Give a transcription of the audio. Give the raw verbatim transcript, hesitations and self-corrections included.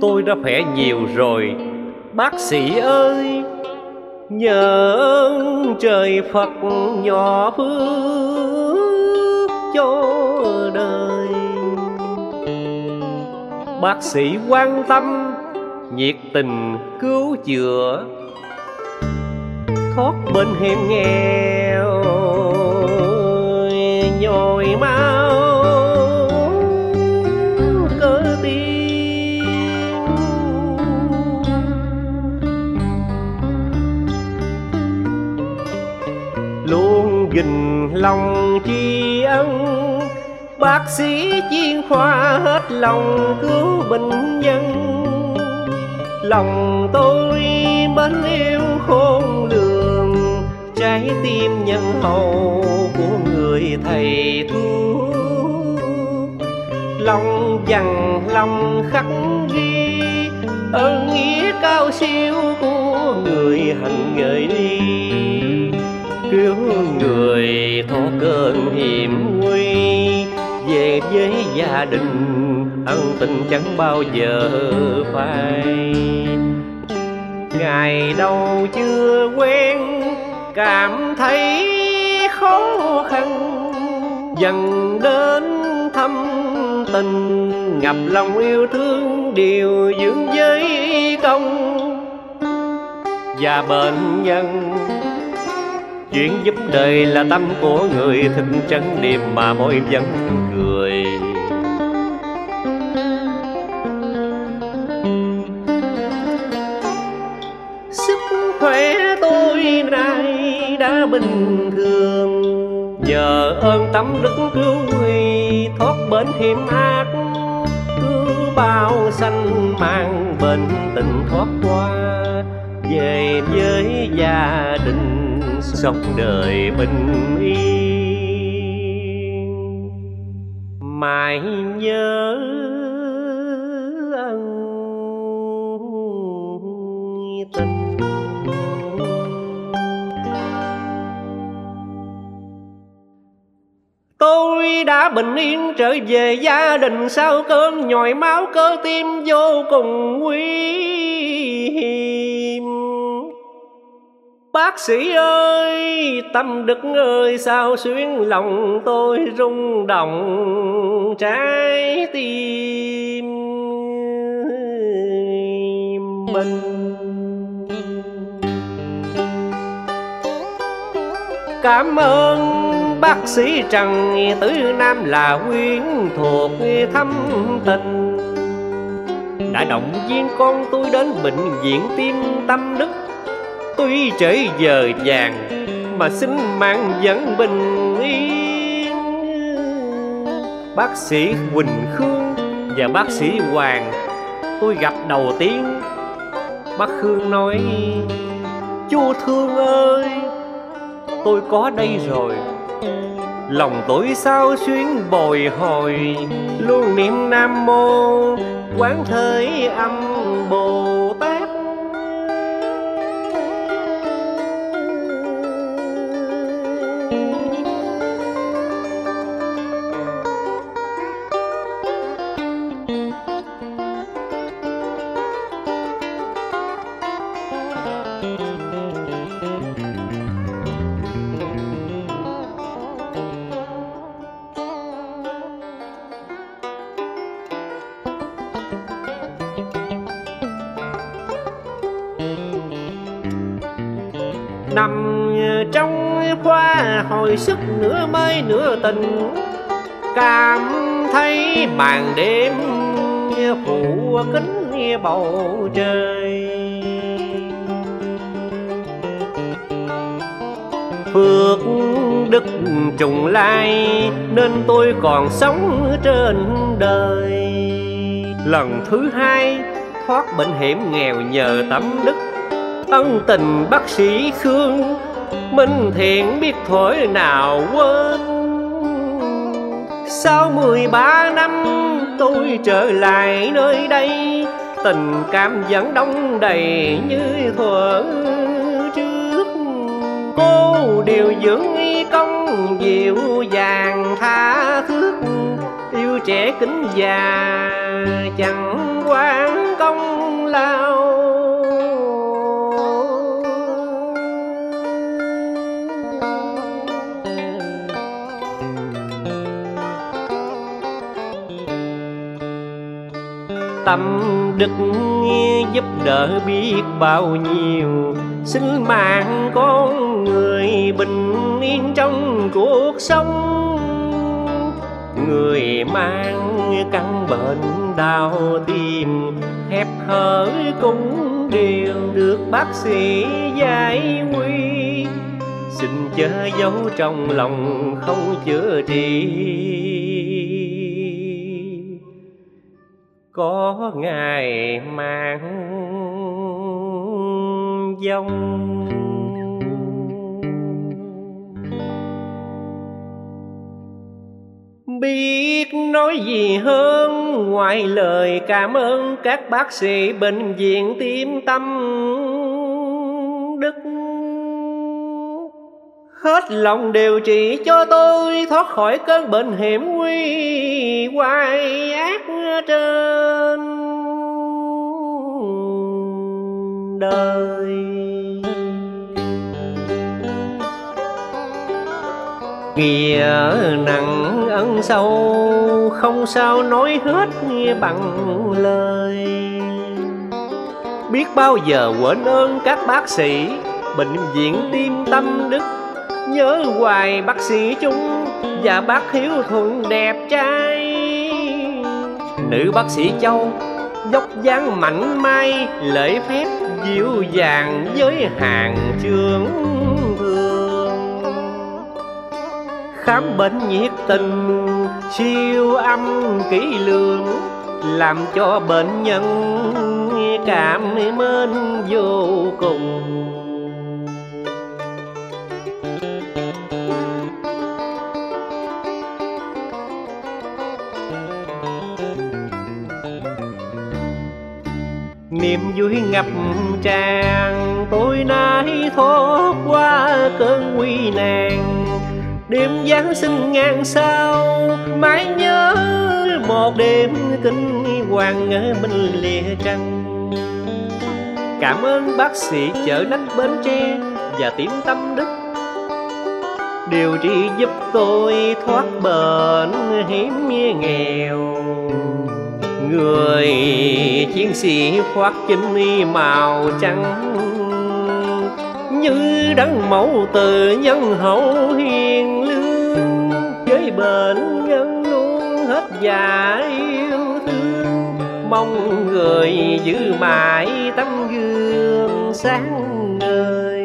tôi đã khỏe nhiều rồi, bác sĩ ơi. Nhờ ơn trời Phật nhỏ phước cho đời. Bác sĩ quan tâm, nhiệt tình cứu chữa, thoát bên hiểm nghèo, nhồi máu cơ tim. Luôn gìn lòng tri ân, bác sĩ chuyên khoa hết lòng cứu bệnh nhân. Lòng tôi mến yêu khôn lường, trái tim nhân hậu của người thầy thuốc. Lòng dằn lòng khắc ghi ơn nghĩa cao siêu của người hành nghề đi, cứu người thoát cơn hiểm nguy. Về với gia đình ân tình chẳng bao giờ phai. Ngày đầu chưa quen cảm thấy khó khăn, dần đến thâm tình ngập lòng yêu thương điều dưỡng với công. Và bệnh nhân chuyện giúp đời là tâm của người thực chân điềm mà môi vẫn cười. Sức khỏe tôi nay đã bình thường, nhờ ơn tấm đức cứu nguy thoát bệnh hiểm ác. Cứu bao sanh mang bệnh tình thoát qua, về với gia đình sống đời bình yên. Mãi nhớ ân tình. Tôi đã bình yên trở về gia đình sau cơn nhồi máu cơ tim vô cùng nguy hiểm. Bác sĩ ơi, tâm đức ơi, sao xuyến lòng tôi rung động trái tim mình. Cảm ơn bác sĩ Trần Tử Nam là quyến thuộc thâm tình, đã động viên con tôi đến bệnh viện tim tâm đức. Tuy trễ giờ vàng mà sinh mạng vẫn bình yên. Bác sĩ Quỳnh Khương và bác sĩ Hoàng tôi gặp đầu tiên. Bác Khương nói: chú Thương ơi, tôi có đây rồi. Lòng tôi sao xuyến bồi hồi, luôn niệm Nam Mô Quán Thế Âm Bồ Tát. Nằm trong khoa hồi sức nửa mây nửa tình, cảm thấy màn đêm phủ kín bầu trời. Phước đức trùng lai nên tôi còn sống trên đời. Lần thứ hai thoát bệnh hiểm nghèo nhờ tấm đức ân tình bác sĩ Khương, Minh Thiện biết thuở nào quên. Sau mười ba năm tôi trở lại nơi đây, tình cảm vẫn đong đầy như thuở trước. Cô điều dưỡng y công dịu dàng tha thước, yêu trẻ kính già chẳng quan công. tâm đức giúp đỡ biết bao nhiêu sinh mạng con người bình yên trong cuộc sống. Người mang căn bệnh đau tim hẹp hở cũng đều được bác sĩ giải quy, xin chớ giấu trong lòng không chữa trị. Có ngày mang dông. Biết nói gì hơn ngoài lời cảm ơn các bác sĩ bệnh viện Tim Tâm Đức, hết lòng điều trị cho tôi thoát khỏi cơn bệnh hiểm nguy hoài ác trên đời. Nghĩa nặng ân sâu không sao nói hết bằng lời. Biết bao giờ quên ơn các bác sĩ bệnh viện Tim Tâm Đức, nhớ hoài bác sĩ Trung và bác Hiếu Thuận đẹp trai. Nữ bác sĩ Châu dốc dáng mạnh mai, lễ phép dịu dàng với hàng trưởng thường. Khám bệnh nhiệt tình, siêu âm kỹ lưỡng, làm cho bệnh nhân cảm mến vô cùng. Niềm vui ngập tràn, tôi nay thoát qua cơn nguy nan. Đêm Giáng sinh ngàn sao, mãi nhớ một đêm kinh hoàng ở bên lìa trăng. Cảm ơn bác sĩ chợ Nách Bến Tre và Tim Tâm Đức, điều trị giúp tôi thoát bệnh hiểm nghèo. Người chiến sĩ khoác chinh màu trắng, như đấng mẫu từ nhân hậu hiền lương. Với bệnh nhân luôn hết dạ yêu thương, mong người giữ mãi tấm gương sáng ngời.